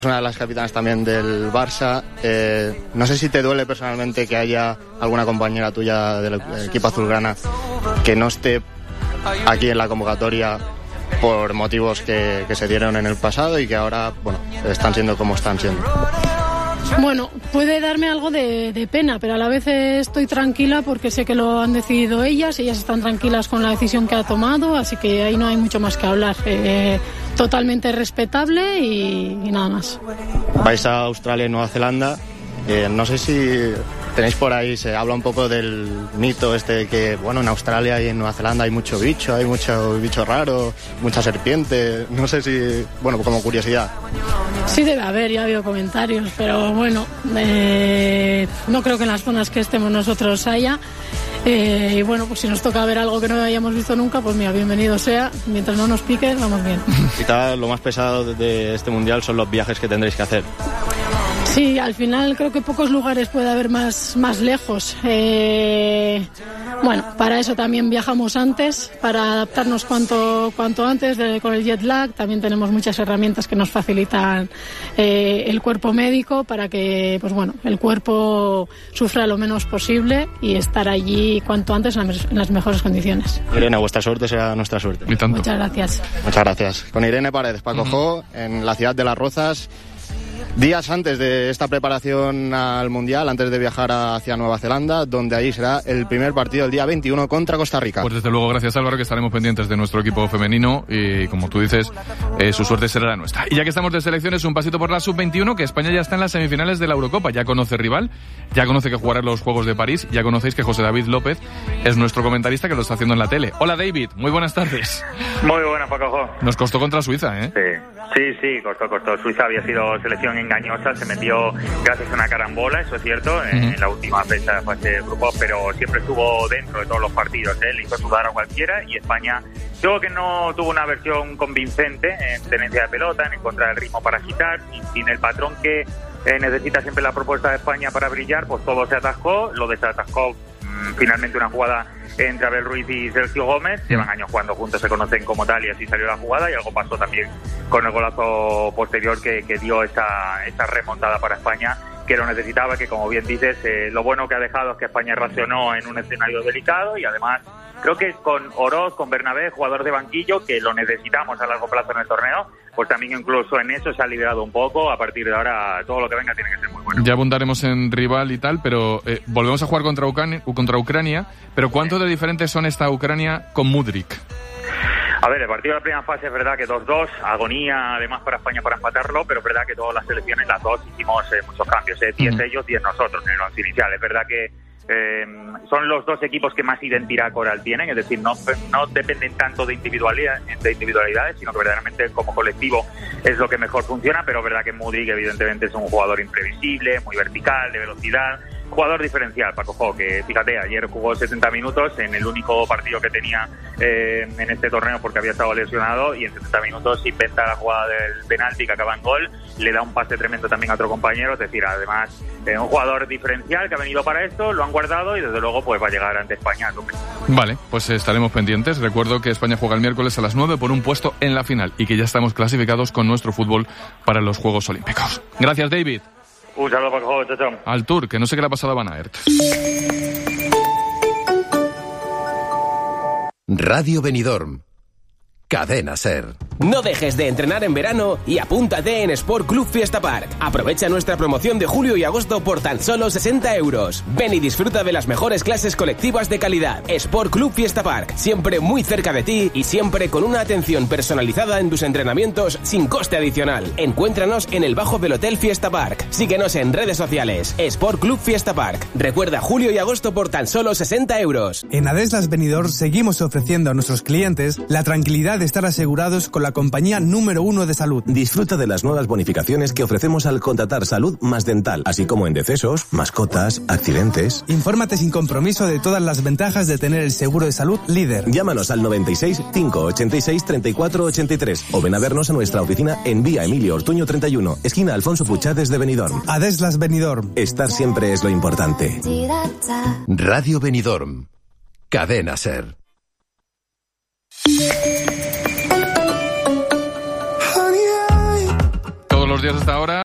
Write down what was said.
Una de las capitanas también del Barça. No sé si te duele personalmente que haya alguna compañera tuya del equipo azulgrana que no esté aquí en la convocatoria por motivos que se dieron en el pasado y que ahora, bueno, están siendo como están siendo. Bueno, puede darme algo de pena, pero a la vez estoy tranquila porque sé que lo han decidido ellas están tranquilas con la decisión que ha tomado, así que ahí no hay mucho más que hablar. Totalmente respetable y nada más. Vais a Australia y Nueva Zelanda. No sé si tenéis por ahí, se habla un poco del mito este de que, bueno, en Australia y en Nueva Zelanda hay mucho bicho raro, mucha serpiente. No sé si, bueno, como curiosidad. Sí debe haber, ya ha habido comentarios, pero bueno, no creo que en las zonas que estemos nosotros haya. Y bueno, pues si nos toca ver algo que no hayamos visto nunca, pues mira, bienvenido sea. Mientras no nos pique, vamos bien. Quizá lo más pesado de este mundial son los viajes que tendréis que hacer. Sí, al final creo que pocos lugares puede haber más lejos. Bueno, para eso también viajamos antes, para adaptarnos cuanto antes con el jet lag. También tenemos muchas herramientas que nos facilitan el cuerpo médico para que, pues bueno, el cuerpo sufra lo menos posible y estar allí cuanto antes en las mejores condiciones. Irene, vuestra suerte será nuestra suerte. Y tanto. Muchas gracias. Muchas gracias. Con Irene Paredes, Paco Jo, en la ciudad de Las Rozas. Días antes de esta preparación al Mundial, antes de viajar hacia Nueva Zelanda, donde ahí será el primer partido el día 21 contra Costa Rica. Pues desde luego, gracias Álvaro, que estaremos pendientes de nuestro equipo femenino y, como tú dices, su suerte será la nuestra. Y ya que estamos de selecciones, un pasito por la Sub-21, que España ya está en las semifinales de la Eurocopa. Ya conoce rival, ya conoce que jugará los Juegos de París, ya conocéis que José David López es nuestro comentarista que lo está haciendo en la tele. Hola David, muy buenas tardes. Muy buenas, Paco. Nos costó contra Suiza, ¿eh? Sí, costó. Suiza había sido selección engañosa, se metió gracias a una carambola, eso es cierto, en la última fecha de fase de grupos, pero siempre estuvo dentro de todos los partidos, le hizo sudar a cualquiera, y España, yo que no tuvo una versión convincente en tenencia de pelota, en encontrar el ritmo para agitar, sin el patrón que necesita siempre la propuesta de España para brillar, pues todo se atascó, lo desatascó finalmente una jugada entre Abel Ruiz y Sergio Gómez. Llevan años jugando juntos, se conocen como tal, y así salió la jugada, y algo pasó también con el golazo posterior que dio esa remontada para España, que lo necesitaba, que como bien dices, lo bueno que ha dejado es que España reaccionó en un escenario delicado, y además creo que con Oroz, con Bernabé, jugador de banquillo, que lo necesitamos a largo plazo en el torneo, pues también incluso en eso se ha liberado un poco. A partir de ahora todo lo que venga tiene que ser muy bueno. Ya abundaremos en rival y tal, pero volvemos a jugar contra Ucrania, pero ¿cuánto de diferentes son esta Ucrania con Mudryk? A ver, el partido de la primera fase es verdad que 2-2, agonía además para España para empatarlo, pero es verdad que todas las selecciones, las dos, hicimos muchos cambios, 10 ellos, 10 nosotros en el once inicial. Es verdad que son los dos equipos que más identidad coral tienen, es decir, no dependen tanto de individualidades, sino que verdaderamente como colectivo es lo que mejor funciona, pero es verdad que Mudryk evidentemente es un jugador imprevisible, muy vertical, de velocidad, jugador diferencial, Paco Jo, que fíjate, ayer jugó 70 minutos en el único partido que tenía en este torneo porque había estado lesionado, y en 70 minutos inventa la jugada del penalti que acaba en gol, le da un pase tremendo también a otro compañero, es decir, además un jugador diferencial que ha venido para esto, lo han guardado y desde luego pues va a llegar ante España a tope. Vale, pues estaremos pendientes. Recuerdo que España juega el miércoles a las 9 por un puesto en la final y que ya estamos clasificados con nuestro fútbol para los Juegos Olímpicos. Gracias, David. Un saludo, Paco, chao. Al Tour, que no sé qué le ha pasado a Van Aert. Radio Benidorm. Cadena SER. No dejes de entrenar en verano y apúntate en Sport Club Fiesta Park. Aprovecha nuestra promoción de julio y agosto por tan solo 60 euros. Ven y disfruta de las mejores clases colectivas de calidad. Sport Club Fiesta Park, siempre muy cerca de ti y siempre con una atención personalizada en tus entrenamientos sin coste adicional. Encuéntranos en el bajo del Hotel Fiesta Park. Síguenos en redes sociales. Sport Club Fiesta Park. Recuerda julio y agosto por tan solo 60 euros. En Adeslas Benidorm seguimos ofreciendo a nuestros clientes la tranquilidad de estar asegurados con la compañía número 1 de salud. Disfruta de las nuevas bonificaciones que ofrecemos al contratar salud más dental, así como en decesos, mascotas, accidentes. Infórmate sin compromiso de todas las ventajas de tener el seguro de salud líder. Llámanos al 96 586 34 83 o ven a vernos a nuestra oficina en Vía Emilio Ortuño 31, esquina Alfonso Puchades de Benidorm. Adeslas Benidorm. Estar siempre es lo importante. Radio Benidorm. Cadena SER. buenos días hasta ahora.